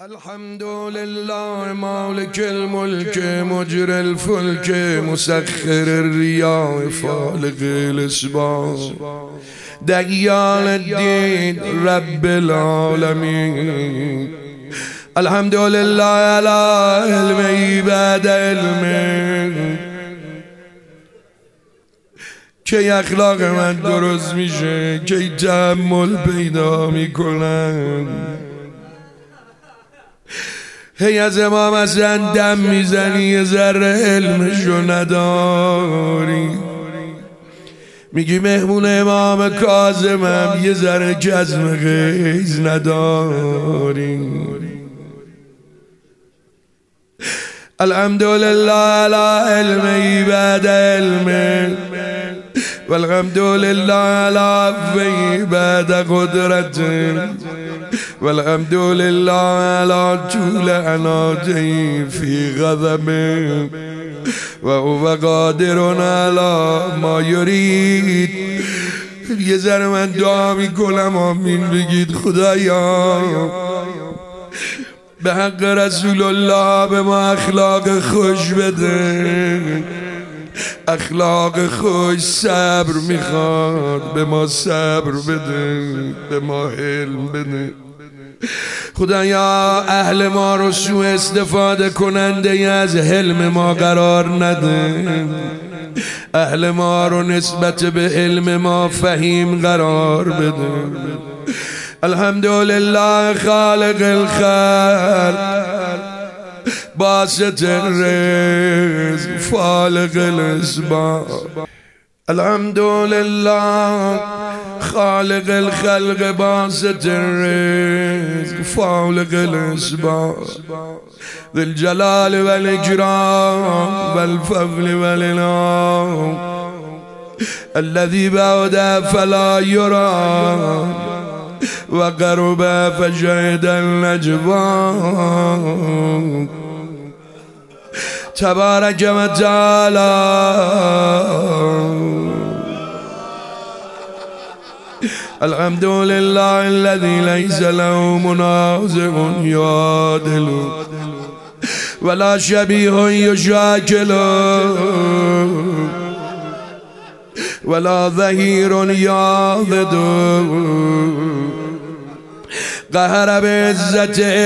الحمد لله مالك الملك مجري الفلك مسخر الرياح فالق الاسباب ديان الدين رب العالمين. الحمد لله على علمي بعد علمي که اخلاق من درست میشه، که تحمل پیدا میکنن. هی از امام حسن دم میزنی یه ذره علمشو نداری، میگی مهمون امام کاظمم یه ذره جزم غیظ نداری. الحمدلله علی علمی بعد علمی والحمد لله على عفوه بعد قدرته والحمد لله على طول عناته في غضبه وهو قادر على ما يريد. یه ذره من دعا میکنم آمین بگید خدایا به حق رسول الله به ما اخلاق خوش بده. اخلاق خوش صبر میخواد، به ما صبر بده، به ما حلم بده. خدایا اهل ما رو سوء استفاده کننده از حلم ما قرار نده. اهل ما رو نسبت به علم ما فهیم قرار بده. الحمدلله خالق الخلق باسط الرزق فالق الاسباب. الحمد لله خالق الخلق باسط الرزق فالق الاسباب ذي الجلال والاكرام والفضل والانعام الذي بعد فلا يرى وقرب فشهد النجوى تبارك وتعالى. الحمد لله الذي ليس له منازع يعادل ولا شبيه يشاكل ولا ظهير يعضد قهر بعزة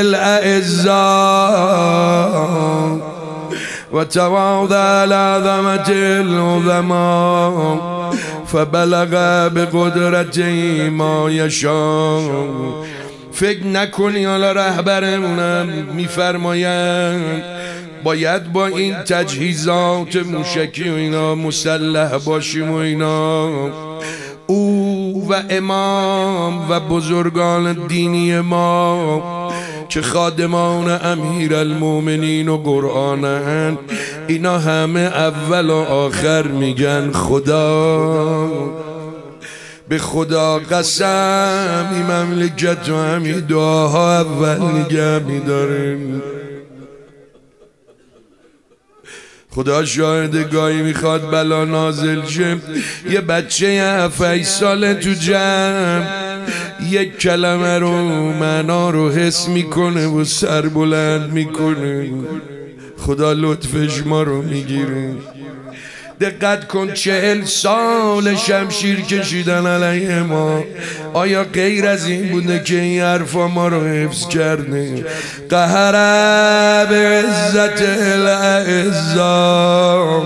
الأعزاء وتواضع لعظمة العظماء فبلغ بقدرته ما يشاء. فکر نکنی حالا رهبرمونم میفرمایند باید با این تجهیزات موشکی و اینا مسلح باشیم و اینا. او و امام و بزرگان دینی ما که خادمان امیر المومنین و قرآنن، اینا همه اول و آخر میگن خدا. به خدا قسم این مملکت و همین دعاها اول نگه میداریم. خدا شاهد گاهی میخواد بلا نازل شه، یه بچه 7-8 ساله تو جمع یک کلمه رو معنا رو حس میکنه و سر بلند میکنه، خدا لطفش ما رو میگیره. دقت کن 40 سال شمشیر کشیدن علیه ما، آیا غیر از این بوده که این حرفا ما رو حفظ کرده؟ قهر به عزت الاعزا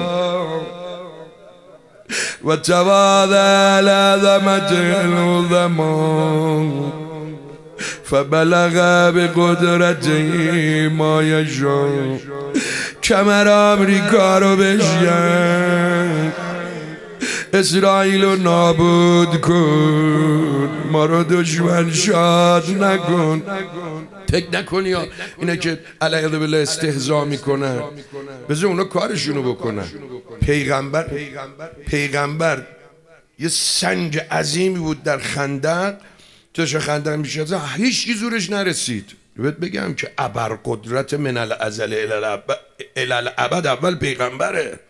و تواضع لعظمت العظما فبلغ بقدرته ما یشاء. کمر آمریکا رو بشکن، اسرائیل رو نابود کن، ما رو دشمن شاد نکن. فکر نکنی اینا که علیه بالله استهزا میکنن، بذار اونا کارشونو بکنن. پیغمبر یه سنگ عظیمی بود در خندق، توش خندق میشه هیچ کی زورش نرسید. بهت بگم که ابرقدرت من الازل الالابد اول پیغمبره.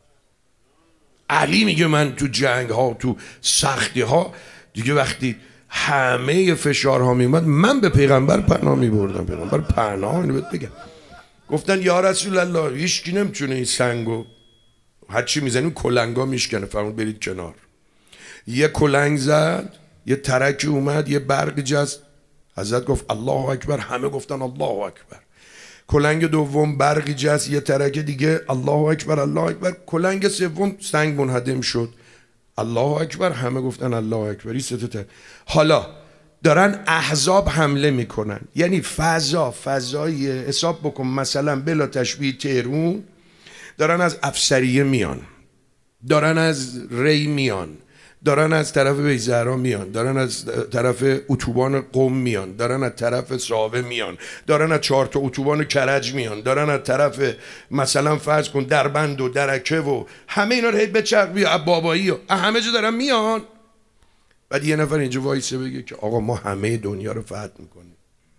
علی میگه من تو جنگ ها تو سختی ها دیگه وقتی همه فشارها میومد، من به پیغمبر پناه میبردم. پیغمبر پناه، اینو بهت بگم، گفتن یا رسول الله هیچ کی نمیتونه این سنگو هر چی میزنیم کلنگا میشکنه. فرمود برید کنار. یه کلنگ زد، یه ترکی اومد، یه برقی جست. حضرت گفت الله اکبر، همه گفتن الله اکبر. کلنگ دوم برقی جست، یه ترک دیگه، الله اکبر الله اکبر. کلنگ سوم سنگ منهدم شد، الله اکبر، همه گفتن الله اکبر. حالا دارن احزاب حمله میکنن، یعنی فضایی حساب بکن مثلا بلا تشبیه تهرون، دارن از افسریه میان، دارن از ری میان، دارن از طرف بیزهرا میان، دارن از طرف اتوبان قم میان، دارن از طرف صاحبه میان، دارن از 4 تا اتوبان کرج میان، دارن از طرف مثلا فرض کن دربند و درکه و همه اینا رو هی بچرخ بابایی و همه جا دارن میان. بعد یه نفر اینجا وایسه بگه که آقا ما همه دنیا رو فتح میکنیم.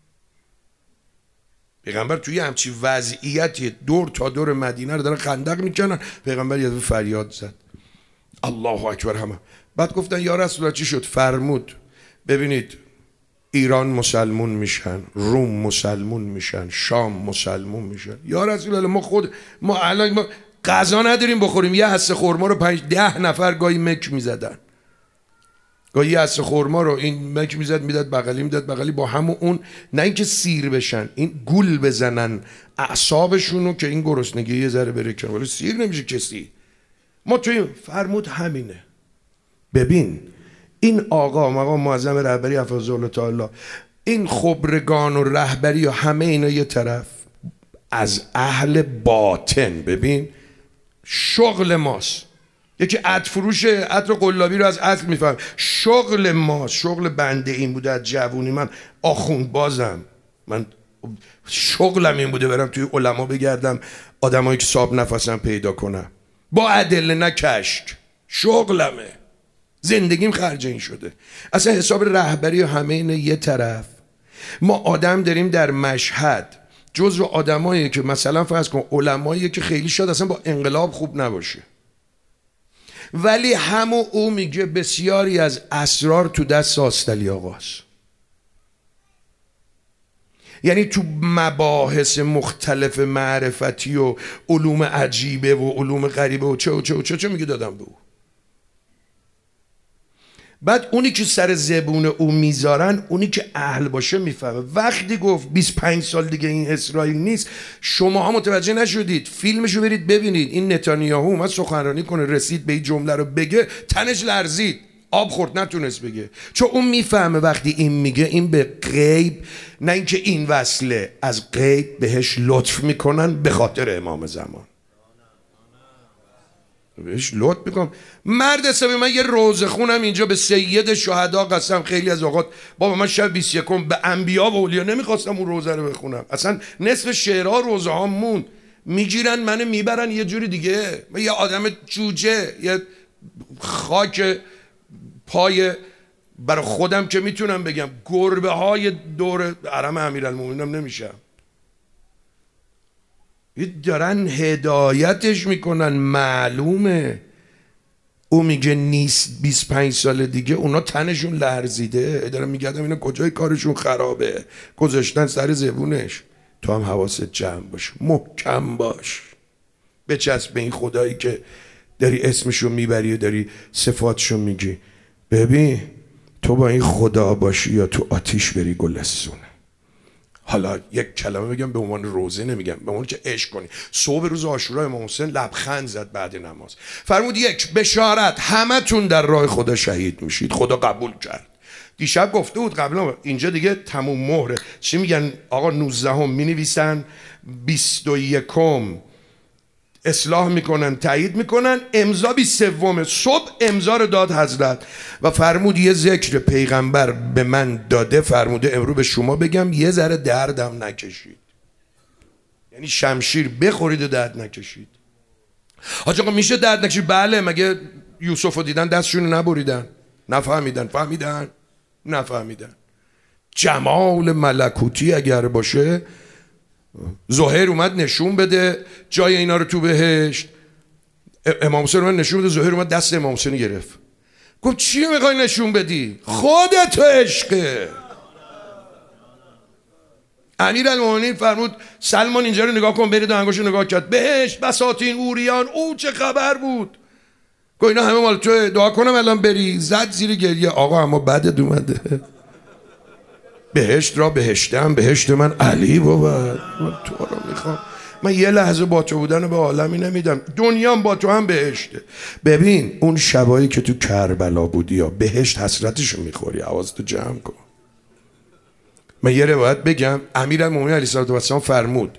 پیغمبر توی همچی وضعیتی دور تا دور مدینه رو دارن خندق میکنن، پیغمبر یه فریاد زد الله اکبر همه. بعد گفتن یا رسول الله چی شد؟ فرمود ببینید ایران مسلمون میشن، روم مسلمون میشن، شام مسلمون میشن. یا رسول الله ما الان غذا نداریم بخوریم. یه حصه خرما رو 5-10 نفر گاهی مک میزدن، گاهی یه حصه خرما رو این مک میزد میداد بغلی، میداد بغلی، با همون اون نه اینکه سیر بشن، این گول بزنن اعصابشونو که این گرسنگی یه ذره بره کنار، ولی سیر نمیشه کسی. ما توی فرمود همینه. ببین این آقا معظم رهبری حفظه الله تعالی، این خبرگان و رهبری و همه اینا یه طرف، از اهل باطن ببین شغل ماست. یکی عطر فروش عطر قلابی رو از عطر میفهم، شغل ماست، شغل بنده این بوده از جوونی. من آخوند بازم، من شغلم این بوده برم توی علما بگردم، آدمایی که صاحب نفسم پیدا کنم با ادله نه کشک. شغلمه، زندگیم خرج این شده. اصلا حساب رهبری و همه اینه یه طرف. ما آدم داریم در مشهد جزو آدمایی که مثلا فرض کن علمایی که خیلی شاید اصلا با انقلاب خوب نباشه، ولی همون او میگه بسیاری از اسرار تو دست آستلی آقاست. یعنی تو مباحث مختلف معرفتی و علوم عجیبه و علوم غریبه و چه میگه دادم به او. بعد اونی که سر زبون او میذارن، اونی که اهل باشه میفهمه. وقتی گفت 25 سال دیگه این اسرائیل نیست، شما ها متوجه نشدید، فیلمشو برید ببینید. این نتانیاهو اومد سخنرانی کنه، رسید به این جمله رو بگه، تنش لرزید، آب خورد، نتونست بگه، چون اون میفهمه وقتی این میگه این به غیب، نه اینکه این وصله، از غیب بهش لطف میکنن به خاطر امام زمان، بهش لطف میکنم. مرد حسابی من یه روزه خونم اینجا به سید شهدا قسم، خیلی از اوقات بابا من شب 21 به انبیا و اولیا نمیخواستم اون روزه رو بخونم، اصلا نصف شعرها روزه ها مون، میگیرن منو میبرن یه جوری دیگه. من یه آدم جوجه، یه خاک پای برای خودم که میتونم بگم گربه های دور حرم امیرالمومنینم نمیشم. دارن هدایتش میکنن، معلومه. او میگه نیست 25 سال دیگه اونا تنشون لرزیده، دارن میگردم اینا کجای کارشون خرابه، گذاشتن سر زبونش. تو هم حواست جمع باش، محکم باش، بچسب به این خدایی که داری اسمشو میبری و داری صفاتشو میگی. ببین تو با این خدا باشی یا تو آتیش بری گلستونه. حالا یک کلمه بگم به عنوان روزه، نمیگم به عنوان که عشق کنی. صبح روز عاشورا امام حسین لبخند زد بعد نماز، فرمود یک بشارت، همتون در راه خدا شهید میشید، خدا قبول کرد. دیشب گفته بود قبلا، اینجا دیگه تموم مهره. چی میگن آقا 19 مینویسن، 21 اصلاح میکنن، تایید میکنن، امضا 23 صبح امضا رو داد حضرت و فرمود یه ذکر پیغمبر به من داده، فرموده امروز به شما بگم یه ذره دردم نکشید. یعنی شمشیر بخورید و درد نکشید. حاج آقا میشه درد نکشید؟ بله. مگه یوسف رو دیدن دستشون نبریدن؟ نفهمیدن؟ فهمیدن؟ نفهمیدن. جمال ملکوتی اگر باشه، زهیر اومد نشون بده جای اینا رو تو بهشت، امام حسین اومد نشون بده، زهیر اومد دست امام حسین گرفت. گفت چی میخوای نشون بدی؟ خودت عشقه. امیرالمومنین فرمود سلمان اینجا رو نگاه کن، برید و انگشت نگاه کرد، بهشت، بساطین، اوریان، او چه خبر بود؟ گفت اینا همه مال توه، دعا کنم الان بری. زد زیر گریه. آقا اما بدت اومده، بهشت را بهشتم، بهشت من علی بود، من تو رو میخوام، من یه لحظه با تو بودن به عالمی نمیدم، دنیام با تو هم بهشته. ببین اون شبایی که تو کربلا بودی یا بهشت حسرتشو میخوری، حواستو جمع کن. من یه روایت بگم، امیرالمومنین علیه السلام فرمود،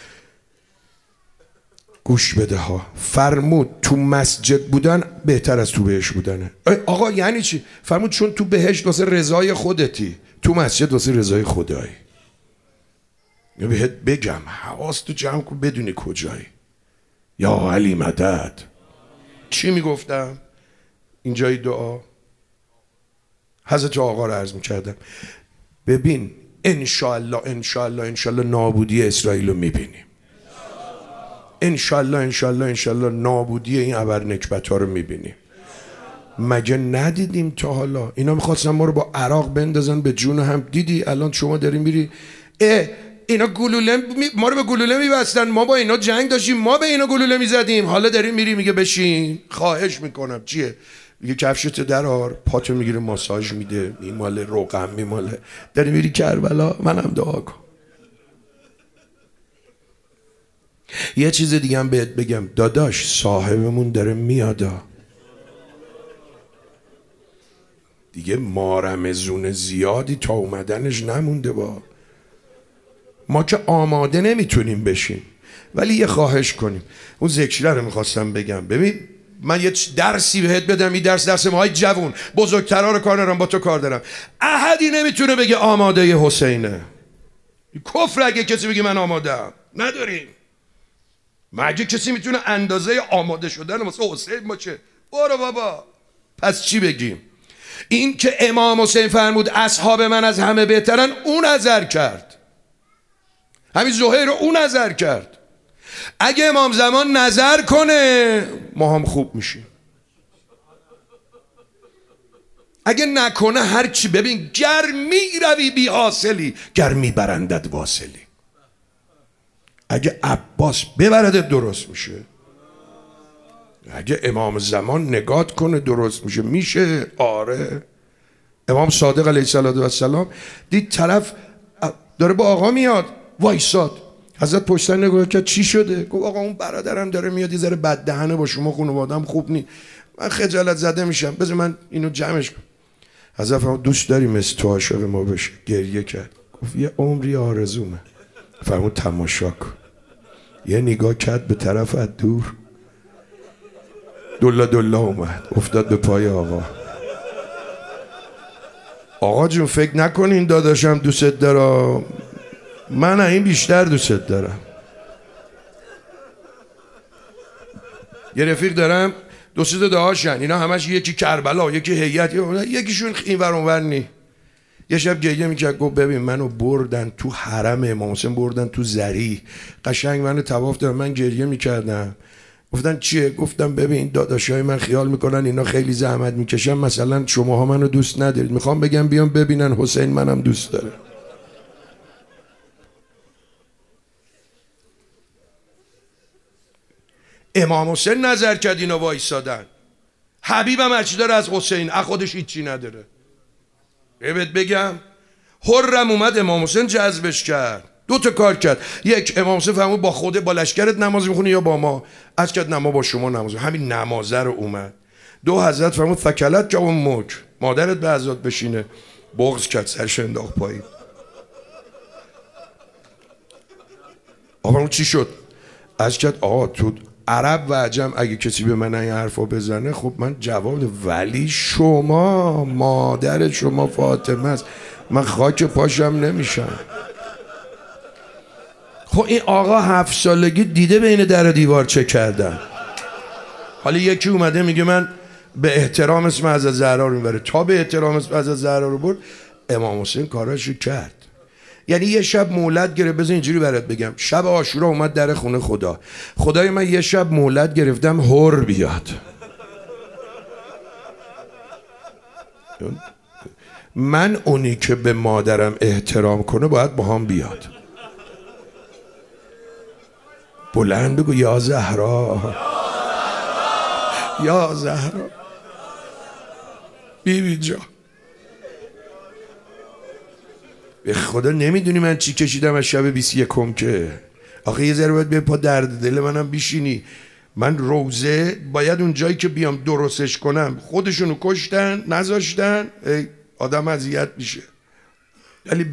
گوش بده ها، فرمود تو مسجد بودن بهتر از تو بهشت بودنه. آقا یعنی چی؟ فرمود چون تو بهشت واسه رضای خودتی، تو مسجد واسه رضای خدایی. بهت بگم حواستو جمع کن بدونی کجایی. یا علی مدد. چی میگفتم؟ اینجای دعا حضرت آقا رو عرض میکردم، ببین انشاءالله انشاءالله انشاءالله نابودی اسرائیل رو میبینیم، انشاءالله انشاءالله انشاءالله نابودی این ابرنکبت ها رو میبینیم. مگه ندیدیم تا حالا؟ اینا میخواستن ما رو با عراق بندازن به جون هم. دیدی الان شما داری میری اینا گلوله ما رو به گلوله میبستن، ما با اینا جنگ داشتیم، ما به اینا گلوله میزدیم، حالا داریم میری میگه بشین، خواهش میکنم. چیه؟ میگه کفشت درار، پاتو میگیره ماساژ میده، میماله روغن میماله، داری میری کربلا، منم دعا کن. یه چیز دیگه هم بهت بگم داداش، صاحبمون داره میادا دیگه، مارمزون زیادی تا اومدنش نمونده. با ما که آماده نمیتونیم بشیم، ولی یه خواهش کنیم. اون ذکره رو میخواستم بگم. ببین من یه درسی بهت بدم، این درس ماهای جوون، بزرگترها رو کار ندارم، با تو کار دارم. احدی نمیتونه بگه آماده حسینه. کفر اگه کسی بگه من آماده‌ام. نداریم. مگه کسی میتونه اندازه آماده شدن واسه حسین باشه؟ برو بابا. پس چی بگیم؟ این که امام حسین فرمود اصحاب من از همه بهترن، اون نظر کرد. همین زهیر رو اون نظر کرد. اگه امام زمان نظر کنه ما هم خوب میشیم، اگه نکنه هر چی. ببین گر میروی بی حاصلی، گر میبرندت واصلی. اگه عباس ببردت درست میشه، اگه امام زمان نگات کنه درست میشه. میشه آره. امام صادق علیه السلام دید طرف داره با آقا میاد، وایساد. حضرت پشتن نگاه کرد چی شده؟ گفت آقا اون برادرم داره میاد، یه ذره بددهنه، با شما خانواده‌ام خوب نی، من خجالت زده میشم، بذار من اینو جمعش کنم. حضرت فرمود دوست داری مثل تو عاشق ما بشه؟ گریه کرد. گفت یه عمری آرزومه. فرمود تماشا کن. یه نگاه کرد به طرف از دور، دلا دلا اومد افتاد به پای آقا. آقا جون فکر نکنین داداشم دوست دارم، من این بیشتر دوست دارم. یه رفیق دارم، دو سه تا دهاشن، اینا همش یکی کربلا، یکی هیئت، یکیشون اینور اونور نی. یه شب گریه میکرد، گفت ببین منو بردن تو حرم امام حسین، بردن تو زری، قشنگ منو طواف دادن، من گریه میکردم. گفتن چیه؟ گفتم ببین داداشای من خیال میکنن اینا خیلی زحمت میکشن، مثلا شماها منو دوست ندارید، میخوام بگم بیان ببینن حسین منم دوست داره. امام حسین نظر کرد اینا وایسادن. حبیبم هرچی داره از حسین، خودش هیچی نداره. بهت بگم حرم اومد امام حسین جذبش کرد، دو تا کار کرد. یک، امام حسین فهمید با خوده با لشکرت نماز میخونی یا با ما؟ از کرد نما با شما نماز، همین نمازه رو اومد. دو، حضرت فرمود فکلت که اون موج، مادرت به عزات بشینه، بغض کرد سرش انداخت پایین. آقا چی شد؟ از کرد آقا تو عرب و عجم اگه کسی به من این حرفا بزنه خب من جواب، ولی شما مادر شما فاطمه است، من خاک پاشم نمیشم. خب این آقا 7 سالگی دیده بین در و دیوار چه کردن. حالا یکی اومده میگه من به احترام اسم حضرت زهرا رو میبره، تا به احترام اسم حضرت زهرا رو برد. امام حسین کاراشو کرد. یعنی یه شب مولد گرفت. بذار اینجوری برات بگم، شب عاشورا اومد در خونه خدا، خدای من یه شب مولد گرفتم هر بیاد. من اونی که به مادرم احترام کنه باید با هم بیاد. بلند بگو یا زهرا، یا زهرا، بیبی جا. به خدا نمیدونی من چی کشیدم از شب 21 که آخه یه ذره باید به پا درد دل منم بیشینی. من روزه باید اون جایی که بیام درستش کنم خودشونو کشتن نذاشتن، آدم اذیت میشه. ولی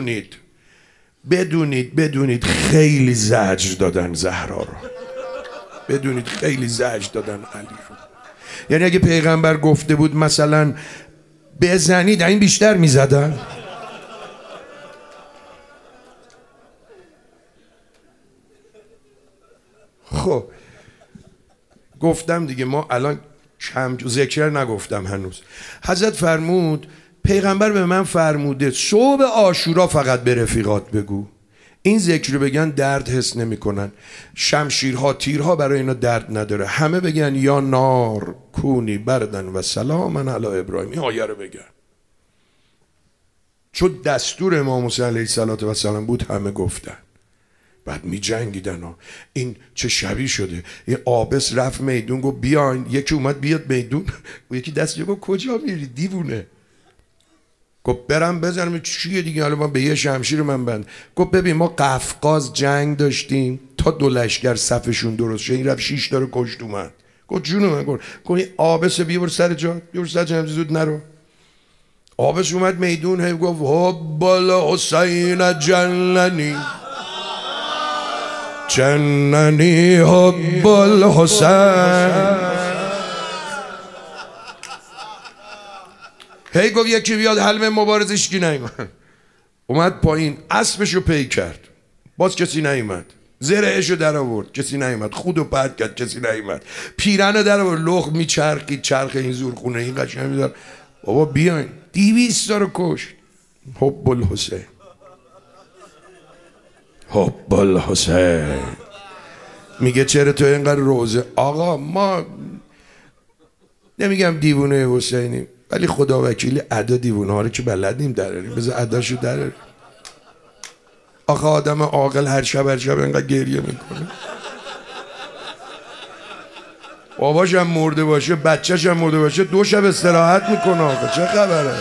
بدونید خیلی زجر دادن زهرا رو، بدونید خیلی زجر دادن علی رو. یعنی اگه پیغمبر گفته بود مثلا بزنید این بیشتر میزدن. خب گفتم دیگه، ما الان کم ذکر نگفتم هنوز. حضرت فرمود پیغمبر به من فرموده صبح عاشورا فقط به رفیقات بگو. این ذکر رو بگن درد حس نمی کنن، شمشیرها تیرها برای اینا درد نداره. همه بگن یا نار کونی بردن و سلاما علی ابراهیم. این آیه رو بگن چون دستور امام حسین علیه السلام بود. همه گفتن بعد می جنگیدن ها. این چه شبی شده. یه آبس رفت میدون گفت بیاین. یکی اومد بیاد میدون و یکی دستش گفت کجا میری دیوونه؟ گفت برم بزنم. چیه دیگه حالا من به یه شمشیر من بند. گفت ببین ما قفقاز جنگ داشتیم تا 2 لشکر صفشون درست شد، این رفت 6 تا رو کشت اومد. گفت جون من. گفت این آبس بیا سر جا، بیا سر جا، زود نرو. آبس اومد میدون هی گفت حبال حسین جننی جننی حبال حسین. هی گفت یکی بیاد حلم مبارزش کی نیومد. اومد پایین اسبشو پی کرد باز کسی نیومد. زرهشو در آورد کسی نیومد. خودو پرد کرد کسی نیومد. پیرنو در آورد لخ میچرخید چرخ این زورخونه این قشنگ میدار. بابا بیاین. 200 تا رو کشت. حب الحسین، حب الحسین. میگه چرا تو اینقدر روزه؟ آقا ما نمیگم دیوونه حسینیم ولی خدا وکیلی ادا دیوونه ها رو که بلدیم دراریم. بذار اداشو دراریم. آخه آدم عاقل هر شب اینقدر گریه میکنه. باباش هم مرده باشه بچه‌ش هم مرده باشه 2 شب استراحت میکنه. آخه چه خبره؟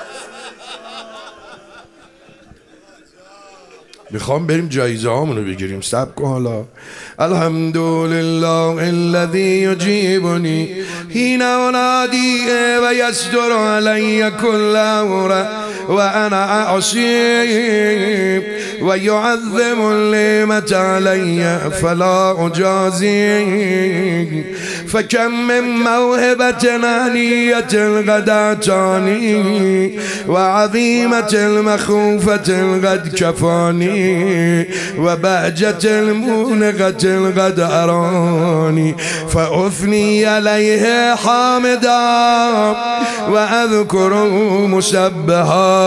میخوام بریم جایزه هامونو بگیریم. صبر کن حالا. الحمدلله الذی یجیبنی حین انادی و یستر علی کل امر و انا اعصی و یعظم النعمت علی فلا اجازی فکم من موهبت هنیت قد اعطانی و عظیمت المخوفت قد کفانی و بهجت المونقت قد ارانی فاثنی علیه حامدا و اذکر مسبحا.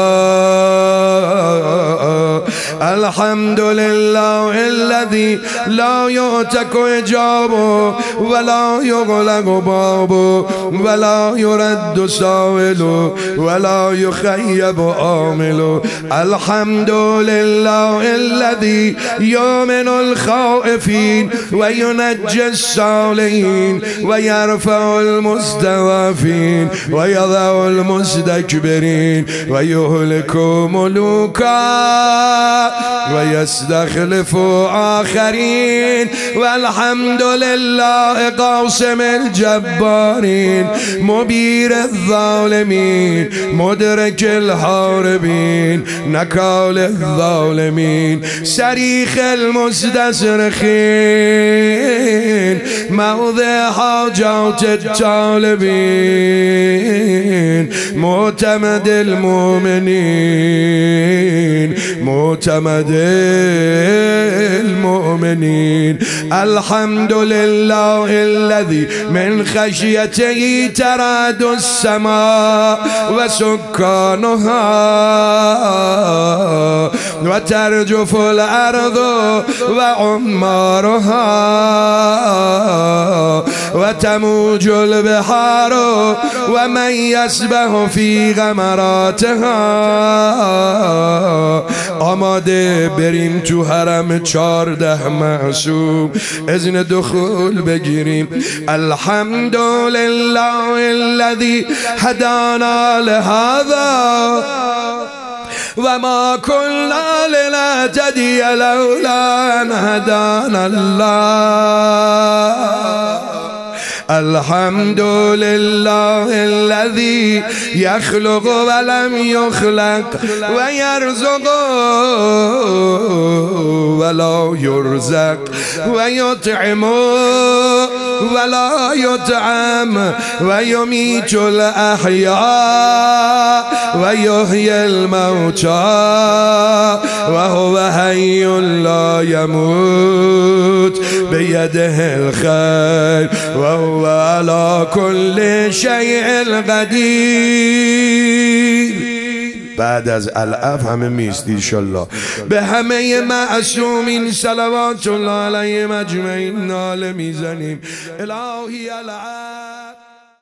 الحمد لله الذي لا يعتق حجابه ولا يغلق بابه ولا يرد سائل ولا يخيب عامل. الحمد لله الذي يؤمن الخائفين وينجي الصالحين ويرفع المستضعفين ويضع المستكبرين ويهلك ملوكا ويستخلف آخرين. والحمد لله قاسم الجبارين مبير الظالمين مدرك الحاربين نكال الظالمين صريخ المستصرخين موضع حاجات الطالبين معتمد المؤمنين معتمد المؤمنين. الحمد لله الذي من خشيته ترعد السماء وسكانها وترجف الأرض وعمارها وتموج البحار ومن يسبح في غمراتها. آماده بریم تو حرم 14 معصوم اذن دخول بگیریم. الحمد لله الذي هدانا لهذا وما كنا لنهتدي لولا أن هدانا الله. الحمد لله الذي يخلق ولم يخلق ويرزق ولا يرزق ويطعم ولا يطعم ويميت الأحياء ويحيي الموتى وهو حي لا يموت بيده الخير وهو على كل شيء قدير. بعد از العف همه میستی انشالله. به همه معصومین صلوات الله علیهم اجمعین ناله میزنیم. الهی العف.